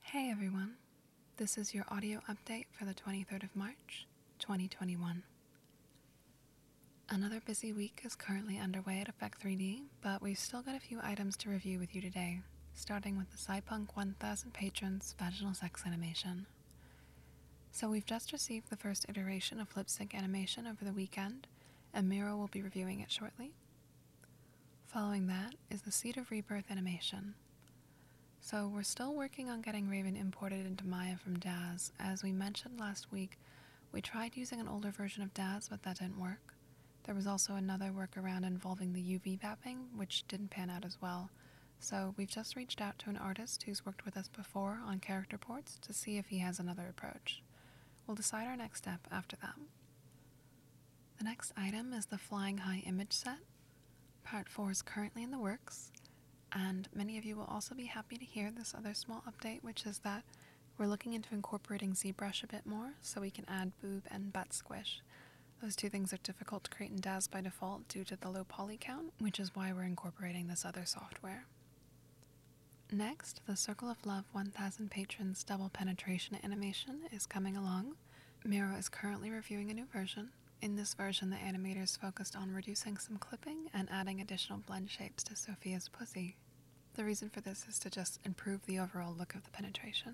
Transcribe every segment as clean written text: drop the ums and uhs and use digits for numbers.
Hey everyone, this is your audio update for the 23rd of March, 2021. Another busy week is currently underway at Effect 3D, but we've still got a few items to review with you today, starting with the Cypunk 1000 Patrons Vaginal Sex Animation. So we've just received the first iteration of lip sync animation over the weekend, and Miro will be reviewing it shortly. Following that is the Seed of Rebirth animation. So we're still working on getting Raven imported into Maya from Daz. As we mentioned last week, we tried using an older version of Daz, but that didn't work. There was also another workaround involving the UV mapping, which didn't pan out as well. So we've just reached out to an artist who's worked with us before on character ports to see if he has another approach. We'll decide our next step after that. The next item is the Flying High image set. Part 4 is currently in the works. And many of you will also be happy to hear this other small update, which is that we're looking into incorporating ZBrush a bit more so we can add boob and butt squish. Those two things are difficult to create in Daz by default due to the low poly count, which is why we're incorporating this other software. Next, the Circle of Love 1000 Patrons double penetration animation is coming along. Miro is currently reviewing a new version. In this version, the animator is focused on reducing some clipping and adding additional blend shapes to Sophia's pussy. The reason for this is to just improve the overall look of the penetration.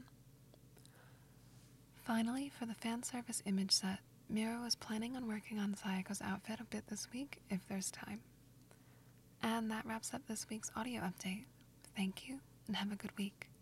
Finally, for the fan service image set, Miro is planning on working on Sayako's outfit a bit this week if there's time. And that wraps up this week's audio update. Thank you, and have a good week.